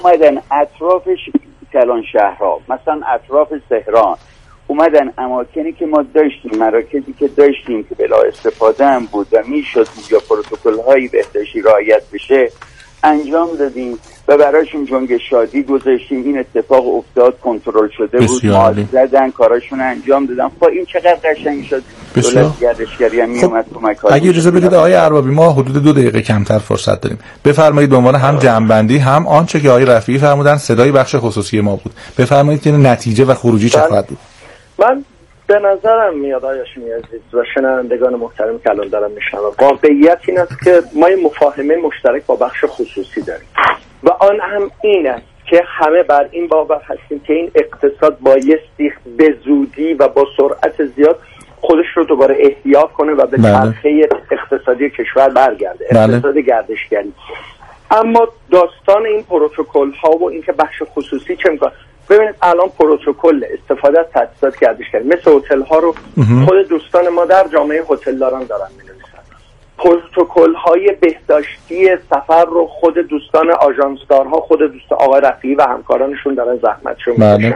اومدن اطرافش کلان شهرها، مثلا اطراف تهران، اومدن اماکنی که ما داشتیم، مراکزی که داشتیم که بلا استفاده هم بود و میشد یا پروتکل هایی بهداشتی رعایت بشه انجام دادیم و براشون جنگ شادی گذاشتیم. این اتفاق افتاد، کنترل شده بود، ماسک زدن، کاراشون انجام دادن. خب این چقدر قشنگ شد. دولت گردشگری هم میومد کمک ها. اگه اجازه بدید آقای اربابی، ما حدود 2 دقیقه کمتر فرصت داریم. بفرمایید به عنوان هم جمع‌بندی هم آنچه که آقای رفیعی فرمودن صدای بخش خصوصی ما بود. بفرمایید که نتیجه و خروجی چه خواهد بود. من به نظرم میاد آقای هاشمی عزیز و شنوندگان محترم که الان دارم میشنوم، واقعیت این است که ما یه مفاهمه مشترک با بخش خصوصی داریم و آن هم این است که همه بر این باور هستیم که این اقتصاد بایستی به زودی و با سرعت زیاد خودش رو دوباره احیا کنه و به چرخه اقتصادی کشور برگرده، اقتصاد گردشگری. اما داستان این پروتکل ها و اینکه بخش خصوصی چه میکنه، ببینید الان پروتکل استفاده از تجهیزات گردشگری مثل هتل ها رو خود دوستان ما در جامعه هتلداران دارن می‌نویسن. پروتکل های بهداشتی سفر رو خود دوستان آژانسدارها، خود دوست آقای رفیعی و همکارانشون دارن زحمتشو می‌کشن.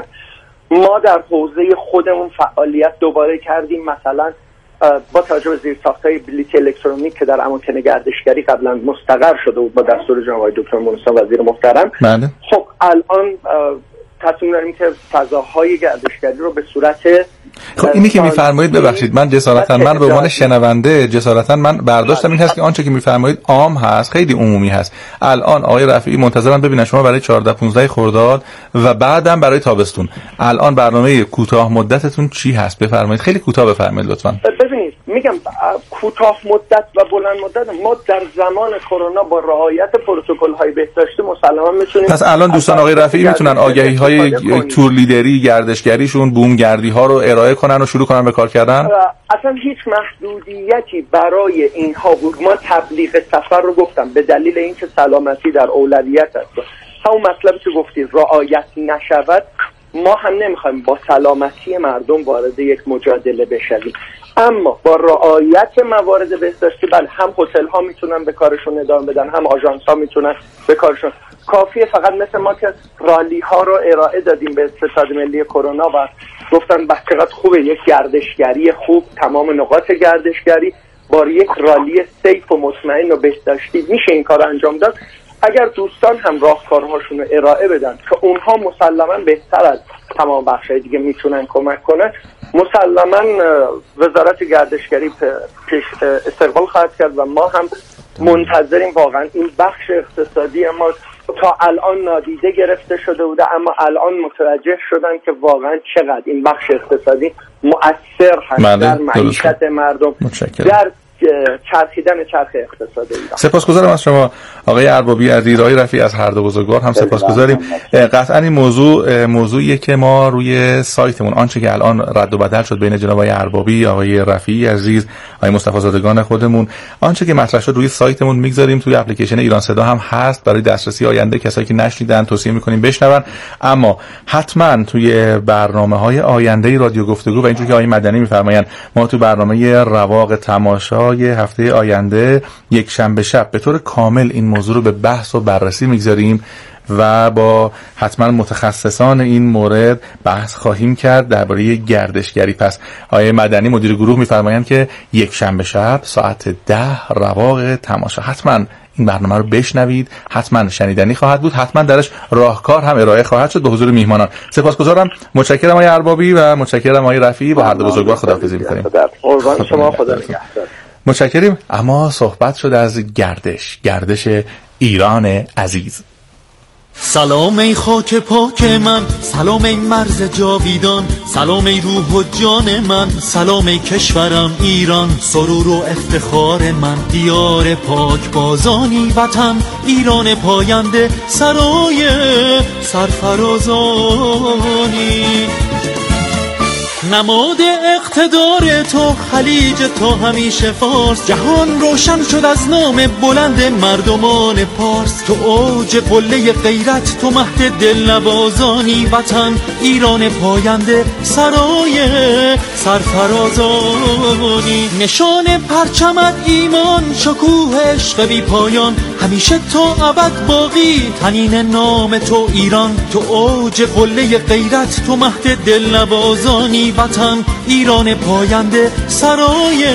ما در حوزه خودمون فعالیت دوباره کردیم، مثلا با توجه به زیرساخت‌های بلیط الکترونیک که در اماکن گردشگری قبلا مستقر شده بود با دستور جناب آقای دکتر مونسا وزیر محترم. خب الان تصمیم داریم که فضاهای گردشگری رو به صورت اینی که میفرمایید، ببخشید من جسارتا من به عنوان شنونده جسارتا من برداشتم این هست که آنچه که میفرمایید عام هست، خیلی عمومی هست. الان آقای رفیعی منتظرم ببینن شما برای 14-15 خرداد و بعدم برای تابستون الان برنامه کوتاه مدتتون چی هست؟ بفرمایید، خیلی کوتاه بفرمایید لطفاً. ببینید میگم کوتاه مدت و بلند مدت ما در زمان کرونا با رعایت پروتکل‌های بهداشتی مسلماً میتونیم. پس الان دوستان آقای رفیعی میتونن آگهی‌های تور لیدری گردشگریشون، بومگردی‌ها رو ارائه کنن و شروع کنن به کار کردن؟ اصلا هیچ محدودیتی برای اینها بود. ما تبلیغ سفر رو گفتم به دلیل اینکه سلامتی در اولویت است. همون مطلبی که گفتید رعایت نشود، ما هم نمیخوایم با سلامتی مردم وارد یک مجادله بشویم، اما با رعایت موارد بهداشتی بله هم هتل ها میتونن به کارشون ادامه بدن، هم آژانس ها میتونن به کارشون. کافیه فقط مثل ما که رالی ها رو ارائه دادیم به ستاد ملی کرونا و گفتن چقدر خوبه یک گردشگری خوب، تمام نقاط گردشگری با یک رالی سیف و مطمئن و بهداشتی میشه این کار انجام داد. اگر دوستان هم راهکارهاشون رو ارائه بدن که اونها مسلماً بهتر از تمام بخشای دیگه میتونن کمک کنن، مسلماً وزارت گردشگری استقبال خواهد کرد و ما هم منتظریم. واقعا این بخش اقتصادی ما تا الان نادیده گرفته شده بوده، اما الان متوجه شدن که واقعا چقدر این بخش اقتصادی مؤثر هست در معیشت مردم، در چرخیدن چرخ اقتصادی ایران. سپاسگزارم از شما آقای اربابی عزیز، آقای رفیعی از هر دو بزرگوار هم سپاسگزاریم. قطعا این موضوعیه که ما روی سایتمون آنچه که الان رد و بدل شد بین جناب آقای اربابی، آقای رفیعی عزیز، آقای مصطفی زادگان خودمون، آنچه که مطرح شد روی سایتمون میگذاریم، توی اپلیکیشن ایران صدا هم هست برای دسترسی آینده کسایی که نشنیدن توصیه میکنیم بشنون. اما حتما توی برنامه‌های آینده رادیو گفتگو و اینجوری که آقای مدنی میفرمایند، ما تو برنامه رواق تماشا هفته آینده یک شنبه شب به طور کامل این موضوع رو به بحث و بررسی میگذاریم و با حتما متخصصان این مورد بحث خواهیم کرد درباره گردشگری. پس آقای مدنی مدیر گروه میفرمایند که یک شنبه شب ساعت 10 رواق تماشا، حتما این برنامه رو بشنوید، حتما شنیدنی خواهد بود، حتما درش راهکار هم ارائه خواهد شد به حضور میهمانان. سپاسگزارم، متشکرم آقای اربابی و متشکرم آقای رفیعی. با هر دو بزرگوار خداحافظی می‌کنیم. قربان شما، خدا نگهدار. متشکریم. اما صحبت شد از گردش ایران عزیز. سلام ای خاک پاک من، سلام ای مرز جاویدان، سلام ای روح و جان من، سلام ای کشورم ایران، سرور و افتخار من، دیار پاک بازانی وطن، ایران پاینده سرای سرفرازانی. نماد اقتدار تو خلیج تو همیشه فارس، جهان روشن شد از نام بلند مردمان پارس. تو اوج قله غیرت، تو مهد دلنوازانی وطن، ایران پاینده سرای سرفرازانی. نشان پرچمت ایمان، شکوه عشق بی پایان، همیشه تو ابد باقی تنین نام تو ایران. تو اوج قله غیرت، تو مهد دلنوازانی وطن، ایران پاینده سرای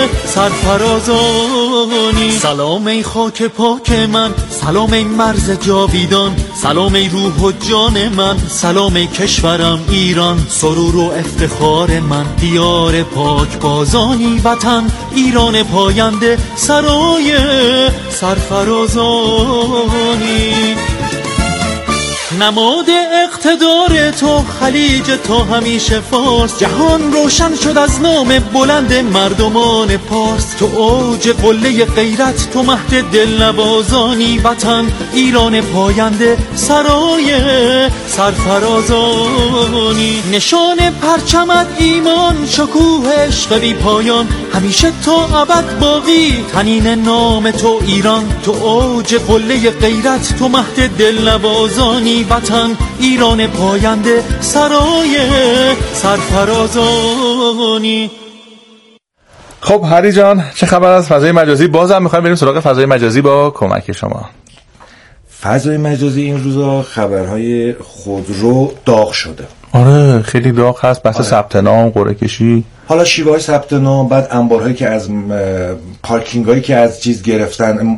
سرفرازانی. سلام ای خاک پاک من، سلام ای مرز جاویدان، سلام ای روح و جان من، سلام ای کشورم ایران، سرور و افتخار من، دیار پاک بازانی وطن، ایران پاینده سرای سرفرازانی. نماد اقتدار تو خلیج تو همیشه فارس، جهان روشن شد از نام بلند مردمان پارس. تو اوج قله غیرت، تو مهد دلنوازانی وطن، ایران پاینده سرای سرفرازانی. نشان پرچمت ایمان، شکوه عشق بی پایان، همیشه تو ابد باقی تنین نام تو ایران. تو اوج قله غیرت، تو مهد دلنوازانی وطن، ایران پاینده سرای سرفرازانی. خب هری جان، چه خبر از فضای مجازی؟ بازم میخوایم بریم سراغ فضای مجازی با کمک شما. فضای مجازی این روزا خبرهای خودرو داغ شده. آره خیلی داغ هست، بحث ثبت نام، قرعه کشی، حالا شیوه های ثبت نام، بعد انبارهایی که از پارکینگ هایی که از چیز گرفتن.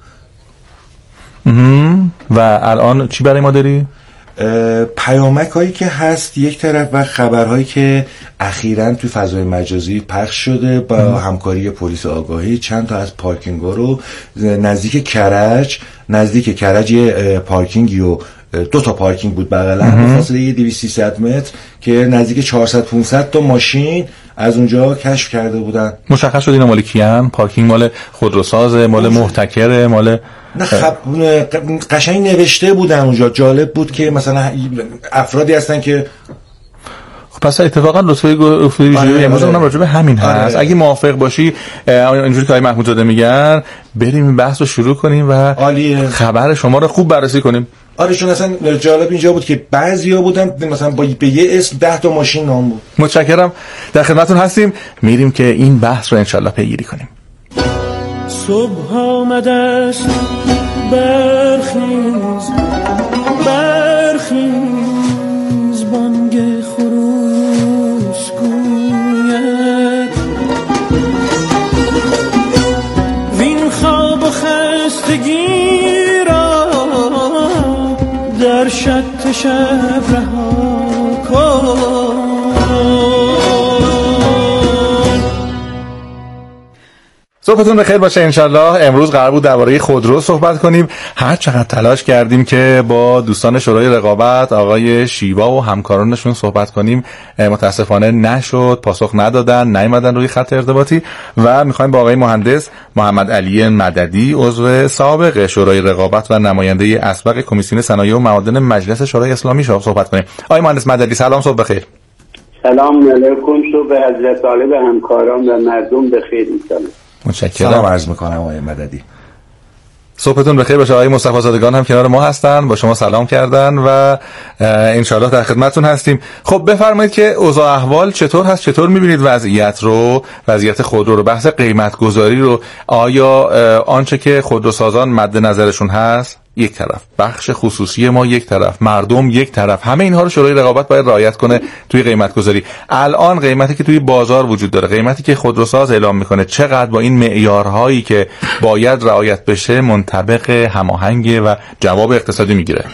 و الان چی برای ما داری؟ پیامک هایی که هست یک طرف و خبرهایی که اخیراً توی فضای مجازی پخش شده با همکاری پلیس آگاهی. چند تا از پارکینگ ها رو نزدیک کرج یه پارکینگی و 2 تا پارکینگ بود بغل هم به فاصله 200-300 متر که نزدیک 400-500 تا ماشین از اونجا کشف کرده بودن. مشخص شد اینا مال کیان؟ پارکینگ مال خودروسازه، مال محتکره، مال نه قشنگ نوشته بودن اونجا. جالب بود که مثلا افرادی هستن که پس اتفاقا لطفی گفتید امروز اونم راجع به همین هست. اگه موافق باشی اینجوری که آقای محمود زاده میگن بریم این بحث رو شروع کنیم و عالیه. خبر شما رو خوب بررسی کنیم. آره چون اصلا جالب اینجا بود که بعضیا بودن مثلا به یه اسم 10 تا ماشین نام بود. متشکرم، در خدمتتون هستیم. میریم که این بحث رو انشالله پیگیری کنیم. صبح آمده است، برخیز بانگ خروس گوید وین خواب و خستگی را در شط شب رها کن. صبحتون بخیر باشه انشالله. امروز قرار بود درباره خودرو صحبت کنیم. هر چقدر تلاش کردیم که با دوستان شورای رقابت آقای شیوا و همکارانشون صحبت کنیم متاسفانه نشد، پاسخ ندادن، نیومدن روی خط ارتباطی و میخوایم با آقای مهندس محمد علی مددی عضو سابق شورای رقابت و نماینده اسبق کمیسیون صنایع و معادن مجلس شورای اسلامی صحبت کنیم. آقای مهندس مددی سلام، صبح بخیر. سلام علیکم، صبح حضرت عالی و همکاران و مردم بخیر انشالله. متشکرم. سلام عرض میکنم آقای مددی. صبحتون بخیر باشه. آقای مصطفی زادگان هم کنار ما هستن، با شما سلام کردن و انشالله در خدمتتون هستیم. خب بفرمایید که اوضاع احوال چطور هست؟ چطور میبینید وضعیت خودرو رو؟ بحث قیمت گذاری رو آیا آنچه که خودروسازان مد نظرشون هست یک طرف، بخش خصوصی ما یک طرف، مردم یک طرف، همه اینها رو شورای رقابت باید رعایت کنه توی قیمت گذاری. الان قیمتی که توی بازار وجود داره، قیمتی که خودروساز اعلام میکنه، چقدر با این معیارهایی که باید رعایت بشه منطبق، هماهنگ و جواب اقتصادی میگیره؟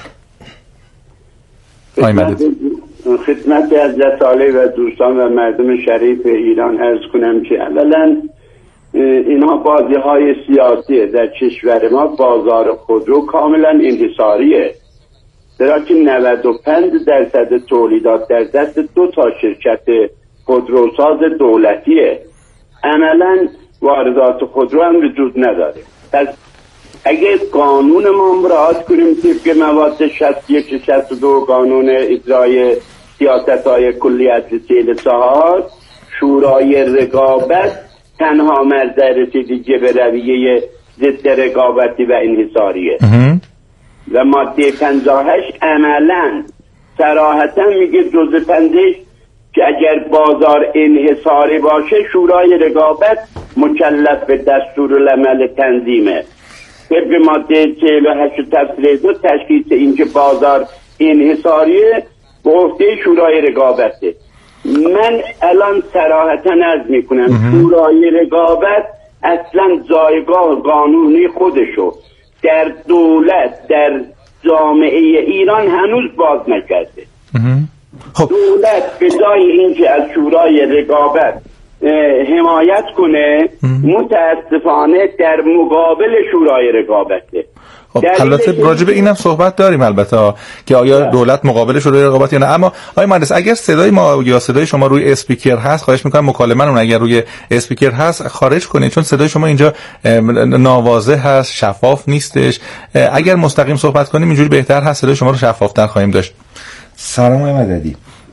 خدمت حضرت عالی و دوستان و مردم شریف ایران عرض کنم که اولا اینها بازی های سیاسیه. در کشور ما بازار خودرو کاملا انحصاریه، چرا که 95% تولیدات در دست 2 تا شرکت خودروساز دولتیه. عملا واردات خودرو هم وجود نداره. پس اگه قانون ما رعایت کنیم طبق مواد 61 62 قانون اجرای سیاست‌های کلی اصل 44 شورای رقابت تنها مرجع رسیدگی به رویه ضد رقابتی و انحصاریه و ماده 58 عملاً صراحتاً میگه جزء پندش که اگر بازار انحصاری باشه شورای رقابت مکلف به دستورالعمل تنظیمه. طبق ماده 48 تفصیل 2 تشخیص اینکه بازار انحصاریه به عهده شورای رقابته. من الان صراحتاً عرض میکنم شورای رقابت اصلا جایگاه قانونی خودشو در دولت در جامعه ایران هنوز باز نکرده. خب دولت به جای اینکه از شورای رقابت حمایت کنه متاسفانه در مقابل شورای رقابته. خب البته راجع به اینم صحبت داریم البته که آیا دولت مقابل شورای رقابت یا نه. اما آقای مهندس اگر صدای ما یا صدای شما روی اسپیکر هست خواهش میکنم مکالمه‌مون اگر روی اسپیکر هست خارج کنید، چون صدای شما اینجا ناواضح هست، شفاف نیستش. اگر مستقیم صحبت کنیم اینجوری بهتر هست، صدای شما رو شفافتر خواهیم داشت. سلام آقای مددی.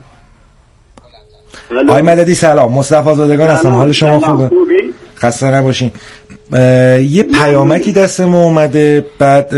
آقای مددی سلام، مصطفی زادگان هستم. حال شما خوبه؟ خسته نباشین. یه پیامکی دست ما اومده، بعد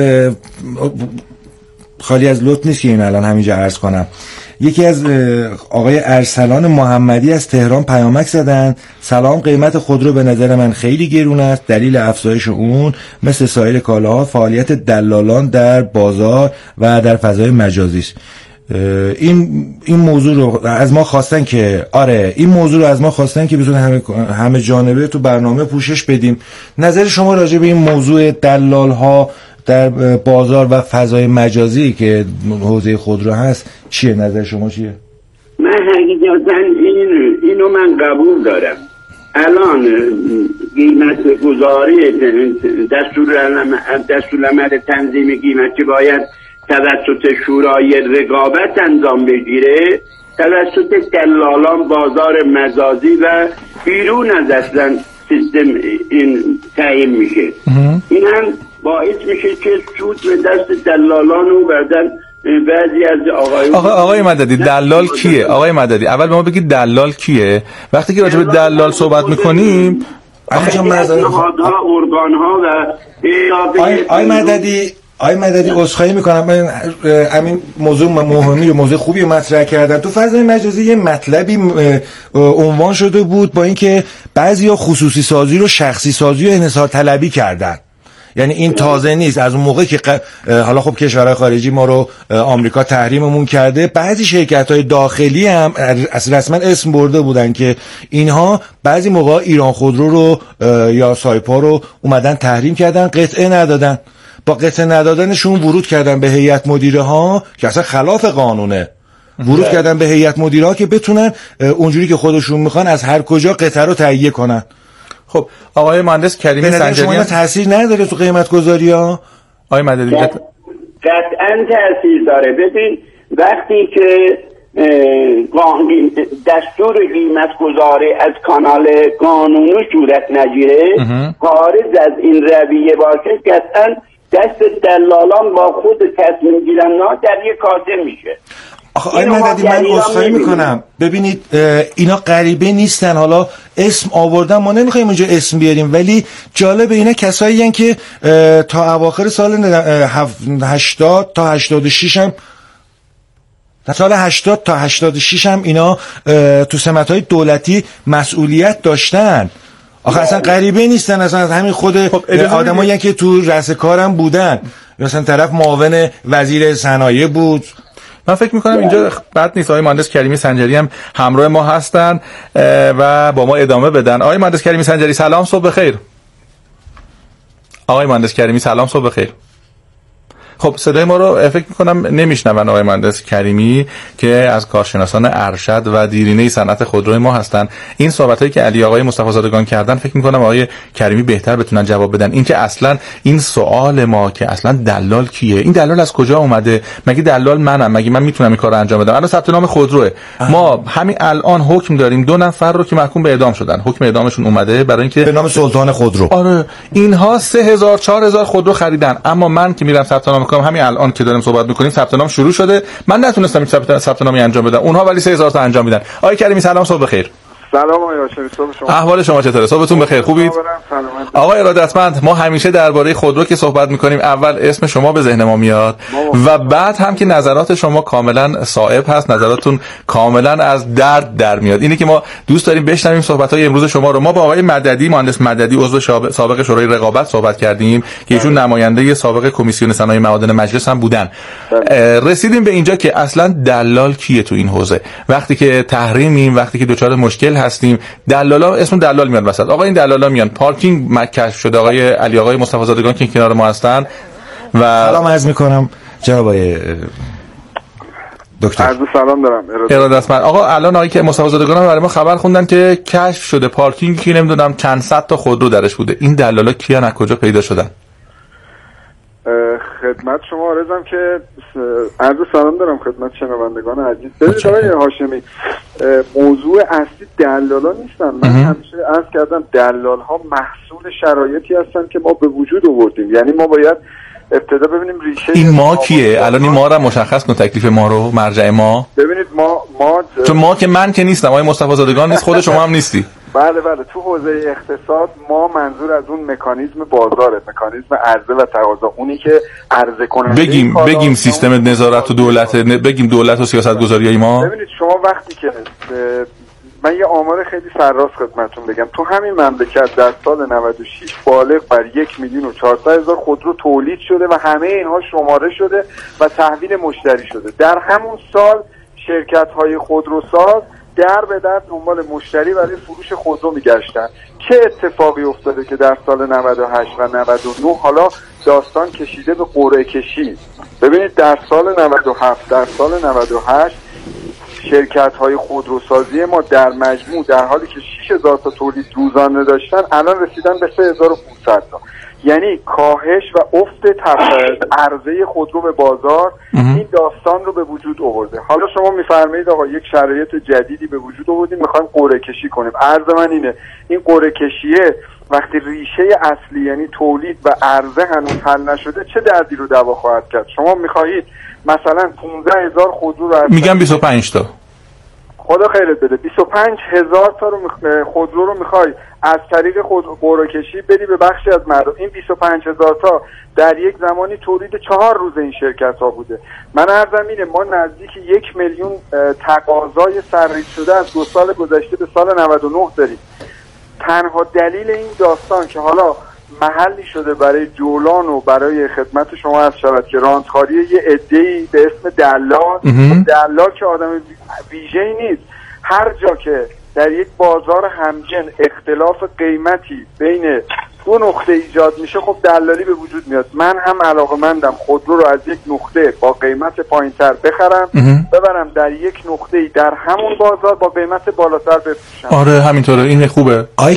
خالی از لطف نیست که این الان همینجا عرض کنم. یکی از آقای ارسلان محمدی از تهران پیامک زدن: سلام، قیمت خودرو به نظر من خیلی گرون است. دلیل افزایش اون مثل سایر کالاها فعالیت دلالان در بازار و در فضای مجازی است. این موضوع رو از ما خواستن که این موضوع رو از ما خواستن که بتونن همه جانبه تو برنامه پوشش بدیم. نظر شما راجع به این موضوع دلال ها در بازار و فضای مجازی که حوزه خودرو هست چیه؟ نظر شما چیه؟ من حقیقتا اینو من قبول دارم. الان قیمت گذاری دستورالعمل تنظیم قیمت که باید توسط شورای رقابت انجام بگیره توسط دلالان بازار مجازی و بیرون از اصلا سیستم این تعیین میشه. این هم باعث میشه که سود به دست دلالان و بعدن بعضی از آقای مددی دلال کیه؟ آقای مددی اول به ما بگید دلال کیه؟ وقتی که راجع به دلال صحبت میکنیم نهادها، ارگانها و آقای مددی عذرخواهی میکنم، من همین موضوع مهمی و موضوع خوبی مطرح کردم. تو فضای مجازی یه مطلبی عنوان شده بود با اینکه بعضیا خصوصی سازی رو شخصی سازی و انحصار طلبی کردن. یعنی این تازه نیست، از اون موقع که حالا خب کشورهای خارجی ما رو آمریکا تحریممون کرده، بعضی شرکت‌های داخلی هم رسما اسم برده بودن که اینها بعضی موقع ایران خودرو رو یا سایپا رو اومدن تحریم کردن، قطعه ندادن. با قطعه ندادنشون ورود کردن به هیئت مدیره ها که اصلا خلاف قانونه، ورود کردن به هیئت مدیره ها که بتونن اونجوری که خودشون میخوان از هر کجا قطعه رو تهیه کنن. خب آقای مهندس کریمی سنجری، شما تاثیر نداره تو قیمت گذاری ها؟ آقای مددی قطعاً تاثیر داره. ببین وقتی که دستور قیمت گذاری از کانال قانونی صورت نگیره، خارج از این رویه باشه، قطعاً دست دلالان با خود تصمیم گیرن در یک کاسه میشه. آقای مددی من عذرخواهی میکنم، ببینید اینا غریبه نیستن، حالا اسم آوردن، ما نمیخوایم اونجا اسم بیاریم، ولی جالب اینا کسایی هستن که تا اواخر سال 80 تا 86 هم سال 80 تا 86 هم اینا تو سمت‌های دولتی مسئولیت داشتن. آخه اصلا غریبه نیستن، اصلا از همین خود آدمایی که تو رأس کارم بودن، مثلا طرف معاون وزیر صنایع بود. من فکر میکنم اینجا بد نیست. آقای مهندس کریمی سنجری هم همراه ما هستن و با ما ادامه بدن. آقای مهندس کریمی سنجری سلام، صبح بخیر. آقای مهندس کریمی سلام، صبح بخیر. خب صدای ما رو فکر میکنم نمیشنون آقای مهندس کریمی که از کارشناسان ارشد و دیرینه صنعت خودروی ما هستن. این صحبتایی که علی آقای مصطفی زادگان کردن فکر میکنم آقای کریمی بهتر بتونن جواب بدن. این که اصلا این سوال ما که اصلا دلال کیه، این دلال از کجا اومده، مگه دلال منم، مگه من میتونم این کارو انجام بدم؟ الان ثبت نام خودروه، ما همین الان حکم داریم 2 نفر رو که محکوم به اعدام شدن، حکم اعدامشون اومده برای اینکه به نام سلطان خودرو. آره اینها 3000 4000 خودرو خریدن، اما من که میرم ثبت نام میکنم همین الان که داریم صحبت میکنیم ثبت نام شروع شده. من نتونستم این ثبت نامی انجام بدم، اونها ولی 3000 تا انجام میدن. آقای کریمی سلام، صبح بخیر. سلام آقای هاشمی، صبح شما. احوال شما چطوره؟ صبحتون بخیر، خوبید؟ آقای ارادتمند، ما همیشه درباره خودرو که صحبت میکنیم اول اسم شما به ذهن ما میاد و بعد هم که نظرات شما کاملا صائب هست، نظراتتون کاملا از درد در میاد. اینه که ما دوست داریم بشنویم صحبت‌های امروز شما رو. ما با آقای مددی، مهندس مددی عضو سابق شورای رقابت صحبت کردیم که ایشون نماینده سابق کمیسیون صنایع معادن مجلس هم بودن. رسیدیم به اینجا که اصلا دلال کیه تو این حوزه؟ وقتی که تحریمیم، وقتی که دچار مشکل هستیم، دلالا اسم دلال میاد وسط. آقا این دلالا میان، پارکینگ کشف شده. آقای علی آقای مصطفی زادگان که کنار ما هستن و سلام عرض میکنم جناب آقای دکتر. عرض سلام دارم ارادتمند. آقا الان آقای که مصطفی زادگان برای ما خبر خوندن که کشف شده پارکینگی که نمیدونم چند صد تا خودرو درش بوده. این دلالا کیان، از کجا پیدا شدن؟ خدمت شما عرضم که عرض سلام دارم خدمت شنوندگان عزیز. ببینید آقای هاشمی، موضوع اصلی دلالا نیستن. من همیشه عرض کردم دلال ها محصول شرایطی هستن که ما به وجود آوردیم. یعنی ما باید ابتدا ببینیم ریشه این ما کیه. الان این ما رو مشخص کن، تکلیف ما رو، مرجع ما. ببینید ما چون ما که من که نیستم، آقای مصطفی زادگان نیست، خود شما هم نیستی. بله تو حوزه اقتصاد ما منظور از اون مکانیزم بازاره، مکانیزم عرضه و تقاضا، اونی که عرضه کننده بگیم سیستم نظارت و دولت، بگیم دولت و سیاست‌گذاریای ما. ببینید شما وقتی که من یه آمار خیلی سرراست خدمتتون بگم، تو همین مملکت در سال 96 بالغ بر 1,400,000 خودرو تولید شده و همه اینها شماره شده و تحویل مشتری شده. در همون سال شرکت‌های خودروساز در به در دنبال مشتری برای فروش خودرو میگشتن. چه اتفاقی افتاده که در سال 98 و 99 حالا داستان کشیده به قرعه کشی؟ ببینید در سال 97 در سال 98 شرکت‌های خودروسازی ما در مجموع در حالی که 6,000 تا تولید روزانه داشتن الان رسیدن به 3,500 تا. یعنی کاهش و افت عرضه خودرو به بازار این داستان رو به وجود آورده. حالا شما میفرمایید آقا یک شرایط جدیدی به وجود آوردیم، میخوایم قرعه کشی کنیم. عرض من اینه، این قرعه کشیه وقتی ریشه اصلی یعنی تولید و عرضه هنوز حل نشده چه دردی رو دوا خواهد کرد؟ شما میخواهید مثلا 15,000 خودرو رو میگم 25 تا، خدا خیرت بده، 25,000 تا خودرو رو میخوای از طریق قرعه کشی بدی به بخشی از مردم. این 25,000 تا در یک زمانی تولید 4 روز این شرکت ها بوده. من عرضم اینه ما نزدیک 1,000,000 تقاضای سرریز شده از 2 سال گذشته به سال 99 داریم. تنها دلیل این داستان که حالا محلی شده برای جولان و برای خدمت شما از شود که رانتخاری یه عده‌ای به اسم دلال که آدم ویژه‌ای نیست. هر جا که در یک بازار همجن اختلاف قیمتی بین دو نقطه ایجاد میشه، خب دلالی به وجود میاد. من هم علاقه‌مندم خودرو رو از یک نقطه با قیمت پایینتر بخرم ببرم در یک نقطه‌ای در همون بازار با قیمت بالاتر بفروشم. آره همینطوره، این خوبه. آقای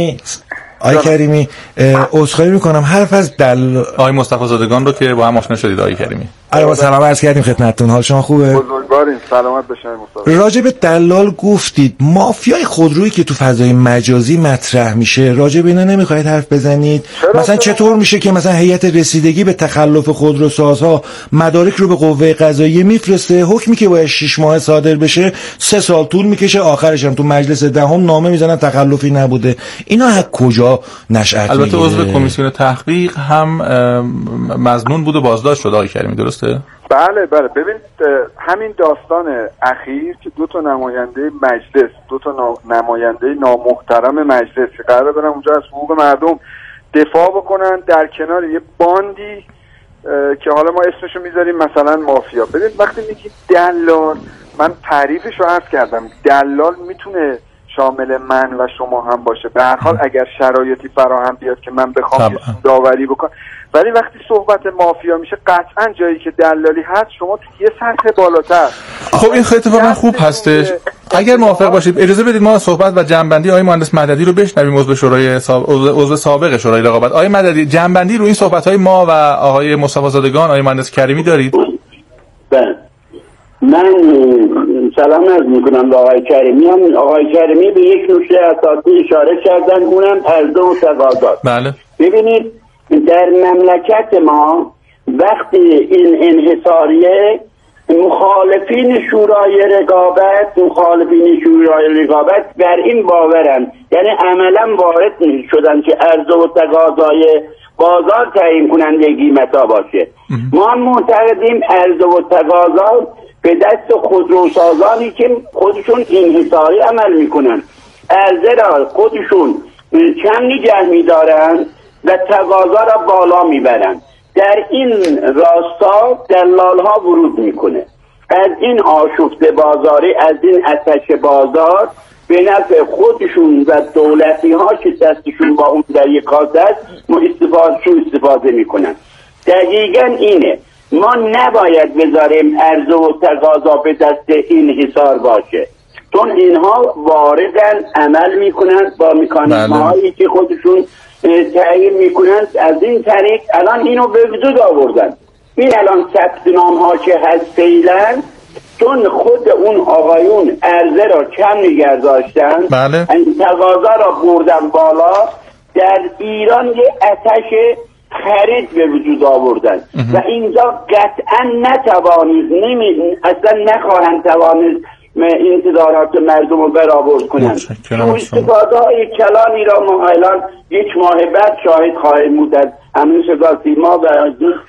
کریمی عذرخواهی میکنم، حرف از آقای مصطفی زادگان رو که با هم آشنا شدید آقای کریمی. با سلام عرض کردیم خدمتتون. حال شما خوبه؟ بزرگوارین، سلامت باشین مصطفی. راجع به دلال گفتید، مافیای خودرویی که تو فضای مجازی مطرح میشه، راجع به اینا نمیخواید حرف بزنید؟ مثلا چطور میشه که مثلا هیئت رسیدگی به تخلف خودروسازها مدارک رو به قوه قضاییه میفرسته، حکمی که باید 6 ماه صادر بشه 3 سال طول میکشه، آخرش هم تو مجلس دهم نامه میزنن تخلفی نبوده. اینا از کجا نشأت میگیره؟ البته عضو کمیسیون تحقیق هم مظنون بود و بازداشت شد آقای کریمی، درسته؟ بله ببین همین داستان اخیر که 2 تا نماینده مجلس، 2 تا نماینده نامحترم مجلس که قراره برن اونجا از حقوق مردم دفاع بکنن در کنار یه باندی که حالا ما اسمشو میذاریم مثلا مافیا. ببین وقتی میگی دلال، من تعریفش رو عرض کردم، دلال میتونه شامل من و شما هم باشه به هر حال اگر شرایطی فراهم بیاد که من بخوام داوری بکنم. ولی وقتی صحبت مافیا میشه قطعا جایی که دلالی هست شما تو یه سطح بالاتر. خب این اتفاقا خوب هستش. اگر موافق باشید اجازه بدید ما صحبت و جنبندی آقای مهندس مددی رو بشنویم، عضو سابق شورای رقابت. آقای مددی جنبندی رو این صحبت‌های ما و آقای مصطفی زادگان، آقای مهندس کریمی دارید؟ بله. من سلام عرض میکنم به آقای کریمی. آقای کریمی به یک نکته اساسی اشاره کردن، اونم عرضه و تقاضا. بله. ببینید در مملکت ما وقتی این انحصاریه مخالفین شورای رقابت بر این باورن، یعنی عملا وارد شدن که عرضه و تقاضای بازار تعیین کننده قیمتا باشه. ما معتقدیم عرضه و تقاضا به دست خودروسازانی که خودشون انحصاری عمل میکنن، عرضه را خودشون کم نگه میدارن و تقاضا را بالا میبرن. در این راستا دلال ها ورود میکنه. از این آشفته بازاری، از این آتش بازار به نفع خودشون و دولتی ها که دستشون با اون در یک کاسه است استفاده میکنن. دقیقا اینه، ما نباید بذاریم عرضه و تقاضا به دست این حصار باشه، چون اینها واردن عمل میکنن با مکانیزم هایی که خودشون تعیین میکنن. از این طریق الان اینو به وجود آوردن. این الان ثبت نام ها که هست فعلا، چون خود اون آقایون عرضه را کم نگه داشتن، این تقاضا را بردن بالا، در ایران یه آتش خرید به وجود آوردن و اینجا قطعا نتوانید اصلا نخواهند توانید انتظارات مردم رو برآورد کنند. استفاده های کلانی را ما الان یک ماه بعد شاهد خواهیم بود از همین صدا سیما و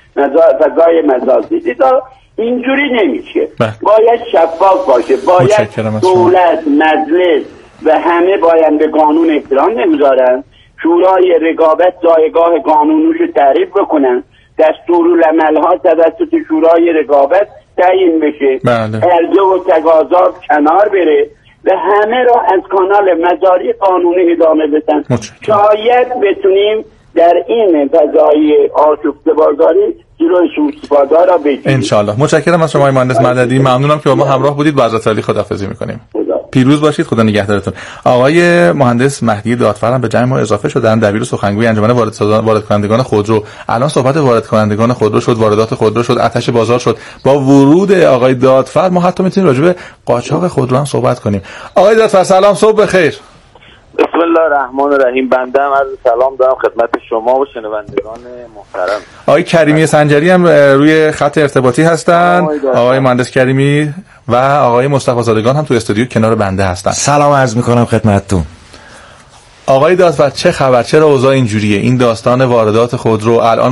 فضای مجازی. دیدا اینجوری نمیشه، باید شفاف باشه، باید دولت، مجلس و همه باید به قانون احترام نگذارن. شورای رقابت جایگاه قانونوش تعریف بکنن، دستورالعمل‌ها توسط شورای رقابت تعیین بشه، عرضه و تقاضا کنار بره و همه را از کانال مجاری قانونی ادامه بدن. شاید بتونیم در این فضای آشفته بازاری جلوی سوءاستفاده را بگیریم انشالله. متشکرم از شما مهندس مددی، ممنونم که با ما همراه بودید. با حضرت علی خداحافظی می‌کنیم. پیروز باشید، خدا نگهدارتون. آقای مهندس مهدی دادفر هم به جمع ما اضافه شدن، دبیر سخنگوی انجمن وارد کنندگان خودرو. الان صحبت وارد کنندگان خودرو شد، واردات خودرو شد، آتش بازار شد. با ورود آقای دادفر ما حتی میتونیم راجع به قاچاق خودرو هم صحبت کنیم. آقای دادفر سلام، صبح بخیر. بسم الله الرحمن الرحیم. بنده هم عرض سلام دارم خدمت شما و شنوندگان محترم. آقای کریمی سنجری هم روی خط ارتباطی هستن. آقای مهندس کریمی و آقای مصطفی زادگان هم تو استودیو کنار بنده هستن. سلام عرض میکنم خدمتتون. آقای دادفر چه خبر؟ چرا اوضاع اینجوریه؟ این داستان واردات خودرو الان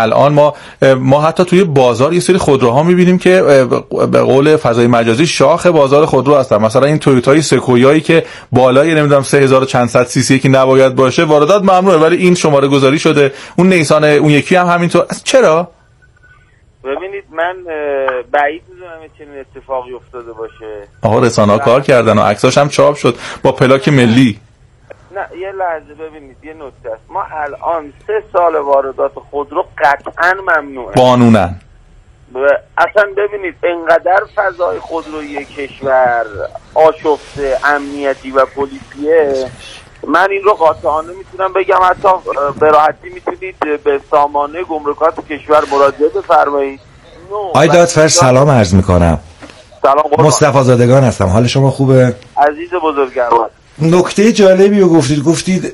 ما حتی توی بازار یه سری خودروها می‌بینیم که به قول فضای مجازی شاخ بازار خودرو هستن. مثلا این تویوتای سکویایی که بالای نمیدونم 3000 چند صد سی سی که نباید باشه واردات ممنوعه، ولی این شماره گذاری شده. اون نیسان اون یکی هم همینطور. چرا؟ ببینید من بعید می‌دونم چنین اتفاقی افتاده باشه. آقا رسانه‌ها کار کردن و عکساش هم چاپ شد با پلاک ملی. نه یه لحظه ببینید، یه نکته است. ما الان 3 سال واردات خودرو قطعا ممنوعه قانونا. اصلا ببینید انقدر فضای خودرویی کشور آشفته امنیتی و پلیسیه، من این رو قاطعانه میتونم بگم حتی به راحتی میتونید به سامانه گمرکات کشور مراجعه بفرمایید. آقای دادفر سلام عرض میکنم. سلام، مصطفی زادگان هستم. حال شما خوبه؟ عزیز بزرگوار. نکته جالبی رو گفتید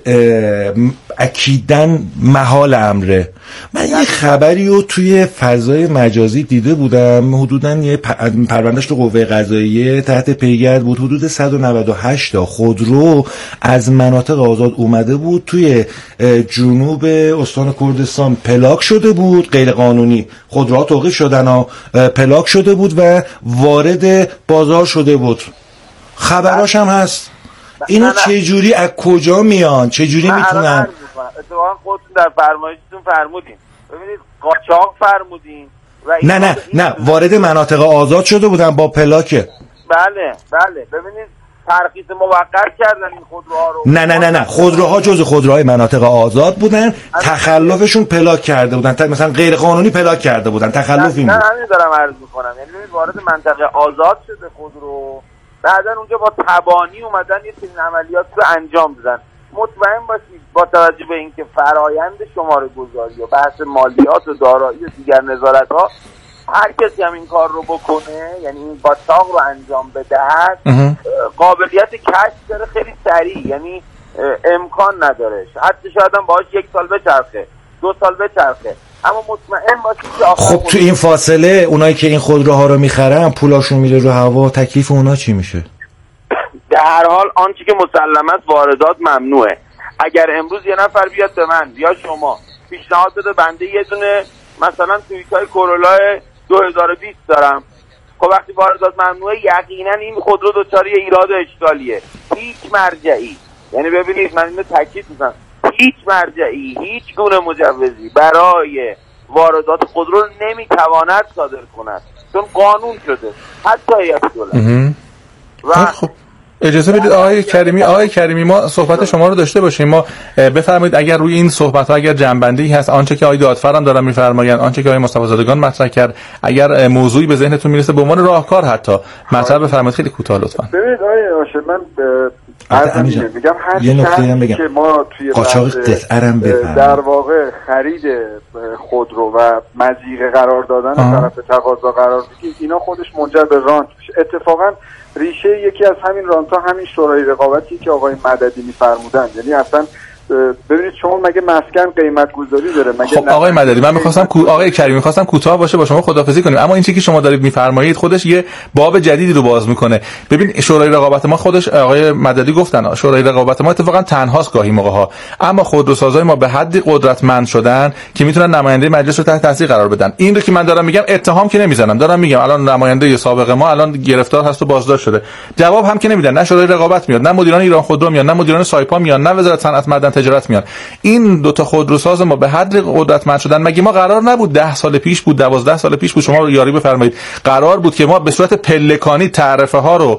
اکیداً محال امره. من یه خبری رو توی فضای مجازی دیده بودم، حدوداً یه پروندهش تو قوه قضاییه تحت پیگرد بود، حدود 198 تا خودرو از مناطق آزاد اومده بود توی جنوب استان کردستان پلاک شده بود، غیر قانونی خودروها توقیف شدن و پلاک شده بود و وارد بازار شده بود. خبراش هم هست. اینا چه جوری از کجا میان؟ چه جوری میتونن؟ اتفاقا خودتون در فرمایشتون فرمودین. ببینید قاچاق فرمودین و نه وارد مناطق آزاد شده بودن با پلاک. بله ببینید ترخیص موقت کردن این خودروها رو. نه خودروها جزء خودروهای مناطق آزاد بودن، تخلفشون پلاک کرده بودن، مثلا غیر قانونی پلاک کرده بودن، تخلف این بود. نه همین دارم عرض میکنم، یعنی وارد منطقه آزاد شده خودرو، بعدن اونجا با تبانی اومدن یه سری عملیات رو انجام دادن. مطمئن باشید با توجه به اینکه فرایند شماره گذاری و بحث مالیات و دارایی و دیگر نظارت‌ها هر کسی هم این کار رو بکنه، یعنی این قاچاق رو انجام بدهد، قابلیت کشف داره خیلی سریع، یعنی امکان نداره. حتی شاید هم باهاش 1 سال بچرخه، 2 سال بچرخه، اما مطمئن باشید که خب تو این فاصله اونایی که این خودروها رو میخرن پولاشون میره رو هوا، تکلیف اونا چی میشه؟ در هر حال آنچه که مسلم است واردات ممنوعه. اگر امروز یه نفر بیاد به من یا شما پیشنهاد بده بنده یه دونه مثلا تویوتای کورولا 2020 دارم، خب وقتی واردات ممنوعه یقینا این خودرو دچار ایراد و اشکالیه. هیچ مرجعی، یعنی ببینید من اینو تاکید می‌کنم، هیچ مرجعی هیچ گونه مجوزی برای واردات خودرو نمیتواند صادر کند، چون قانون شده حتی هیئت دولت. و خب اجازه بدید آقای کریمی ما صحبت شما رو داشته باشیم. ما بفرمایید اگر روی این صحبت ها اگر جنبندی هست، آنچه که آقای دادفر هم دارن میفرمایند، آنچه که آقای مصطفی زادگان مطرح کرد، اگر موضوعی به ذهنتون میرسه به عنوان راهکار حتی مطرح بفرمایید، خیلی کوتاه لطفا. ببینید آقای هاشم، من میگم هر چیزی که ما توی قاچاق قطعرم در واقع خرید خودرو و مضیقه قرار دادن طرف تقاضا قرار بگیرید، اینا خودش منجر به رانت میشه. اتفاقا ریشه یکی از همین رانت‌ها همین شورای رقابتی که آقای مددی می‌فرمودن. یعنی اصلا ببینید شما مگه مسکن قیمت گذاری داره؟ مگه خب آقای مددی من آقای کریمی می‌خواستم کوتاه باشه با شما خداحافظی کنیم، اما این چیزی که شما دارید می‌فرمایید خودش یه باب جدیدی رو باز می‌کنه. ببین شورای رقابت ما خودش آقای مددی گفتن شورای رقابت ما اتفاقا تنهاست گاهی موقع‌ها، اما خودروسازای ما به حدی قدرتمند شدن که میتونن نماینده مجلس رو تحت تاثیر قرار بدن. این رو که من دارم میگم اتهام که نمیزنم، دارم میگم الان نماینده سابق ما الان گرفتار هست و بازداشت شده، جواب هم که نمیدن، نه شورای رقابت میاد، نه مدیران ایران خودرو میاد، نه مدیران سایپا میاد، نه وزارت صنعت معدن تجارت میاد. این دو تا خودروساز ما به حد قدرتمند شدن. مگه ما قرار نبود 10 سال پیش بود، 12 سال پیش بود، شما یاری بفرمایید، قرار بود که ما به صورت پلکانی تعرفه ها رو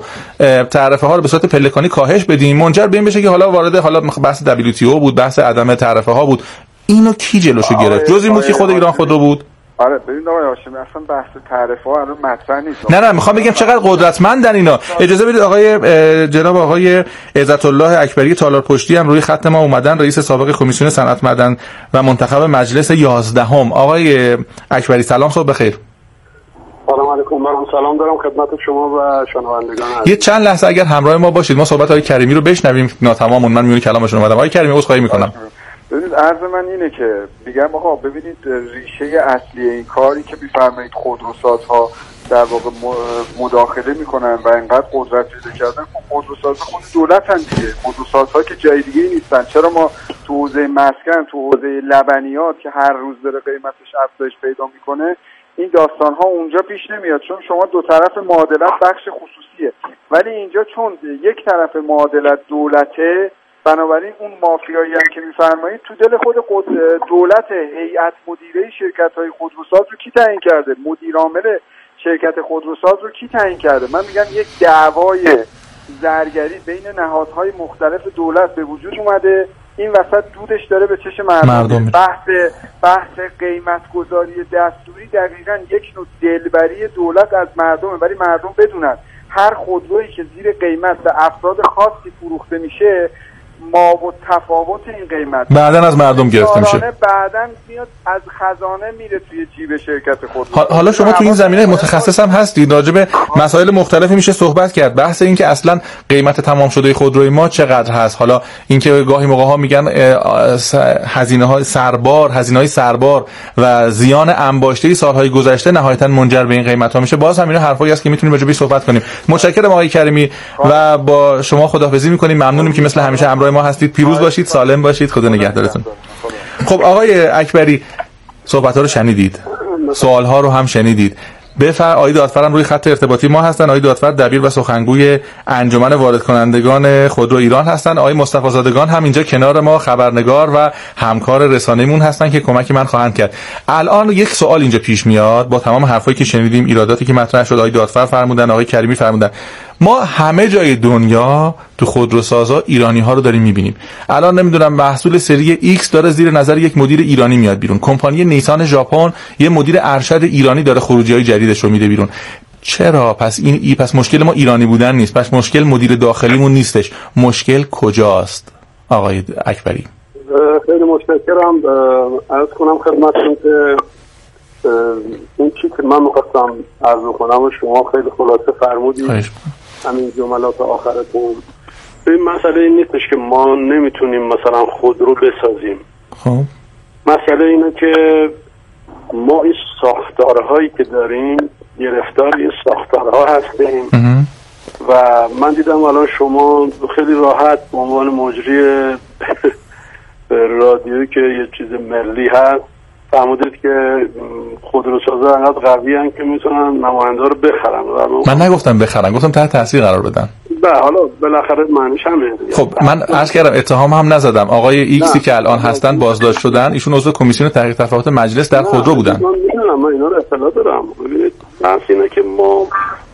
به صورت پلکانی کاهش بدیم، منجر به این بشه که حالا وارد حالا بحث WTO بود، بحث عدم تعرفه ها بود. اینو کی جلوشو گرفت؟ جز این بود که خود ایران خودرو بود. آره ببین آقای هاشمی اصلا بحث تعرفه ها الان مطرح نیست. نه میخوام بگم چقدر قدرتمندن اینا. اجازه بدید جناب آقای عزت الله اکبری تالار پشتی هم روی خط ما اومدن، رئیس سابق کمیسیون صنعت معدن و منتخب مجلس 11. آقای اکبری سلام، صبح بخیر. سلام علیکم. من سلام دارم خدمت شما و شنوندگان. یه چند لحظه اگر همراه ما باشید ما صحبت آقای کریمی رو بشنویم ناتمامون. من میون کلامشون اومدم. آقای کریمی عذرخواهی میکنم. ببینید عرض من اینه که میگم آقا ببینید ریشه اصلی این کاری که میفرمایید خودروسازها در واقع مداخله میکنن و اینقدر قدرت پیدا کردن، خودروسازها خود دولتن دیگه. خودروسازها که جای دیگه نیستن. چرا ما تو حوزه مسکن، تو حوزه لبنیات که هر روز داره قیمتش افزایش پیدا میکنه، این داستان ها اونجا پیش نمیاد، چون شما دو طرف معادلت بخش خصوصیه. ولی اینجا چون یک طرف معادلت دولته، بنابراین اون مافیایی هم که میفرمایید تو دل خود دولت، هیئت مدیره شرکت‌های خودروساز رو کی تعیین کرده؟ مدیر عامل شرکت خودروساز رو کی تعیین کرده؟ من میگم یک دعوای زرگری بین نهادهای مختلف دولت به وجود اومده، این وسط دودش داره به چش مردم. بحث قیمت گذاری دستوری دقیقاً یک نوع دلبری دولت از مردمه، ولی مردم بدونن هر خودرویی که زیر قیمت به افراد خاصی فروخته میشه، ما و تفاوت این قیمت بعدن از مردم گرفته میشه، بعدن میاد از خزانه میره توی جیب شرکت خودرو. حالا شما تو این زمینه متخصص هم هستید، راجع به مسائل مختلفی میشه صحبت کرد. بحث این که اصلا قیمت تمام شده خودروی ما چقدر هست، حالا اینکه گاهی موقع ها میگن هزینه‌های سربار و زیان انباشته سالهای گذشته نهایتا منجر به این قیمت ها میشه. باز هم اینا حرفایی است که میتونیم راجع بهش صحبت کنیم. متشکرم آقای کریمی و با شما خداحافظی میکنیم. ممنونیم که مثل همیشه همراه ما هستید. پیروز باشید، سالم باشید، خدا نگهدارتون. خب آقای اکبری صحبت‌ها رو شنیدید، سوال‌ها رو هم شنیدید. آقای دادفرم روی خط ارتباطی ما هستن. آقای دادفر دبیر و سخنگوی انجمن وارد کنندگان خودرو ایران هستن. آقای مصطفی زادگان هم اینجا کنار ما خبرنگار و همکار رسانه‌مون هستن که کمک من خواهند کرد. الان یک سوال اینجا پیش میاد با تمام حرفایی که شنیدیم، ایراداتی که مطرح شد، آقای دادفر فرمودن، آقای کریمی فرمودن. ما همه جای دنیا تو خودروسازا ایرانی‌ها رو داریم می‌بینیم. الان نمیدونم محصول سری ایکس داره زیر نظر یک مدیر ایرانی میاد بیرون. کمپانی نیسان ژاپن یه مدیر ارشد ایرانی داره خروجی‌های جدیدش رو میده بیرون. چرا؟ پس مشکل ما ایرانی بودن نیست، پس مشکل مدیر داخلیمون نیستش. مشکل کجاست آقای اکبری؟ خیلی متشکرم. عرض کنم خدمتتون که اون چیزی که من می‌خواستم عرض کنم و شما خیلی خلاصه فرمودید. همین جملات آخرتون. این مسئله این نیستش که ما نمیتونیم مثلا خودرو بسازیم. خب مسئله اینه که ما این ساختارهایی که داریم گرفتار این ساختارها هستیم و من دیدم الان شما خیلی راحت به عنوان مجری رادیویی که یه چیز ملی هست فهمیدید که خودروسازا انقدر قوی هستن که میتونن نماینده رو بخرن. من نگفتم بخرن، گفتم تحت تاثیر قرار بدن. حالا بالاخره معنیش همه. خب من عرض کردم اتهام هم نزدم. آقای ایکسی که الان هستن بازداشت شدن، ایشون عضو کمیسیون تحقیق تفاوت مجلس در خودرو بودن. من میدونم، من اینا رو اطلاع دارم. ببینید بحث اینه که ما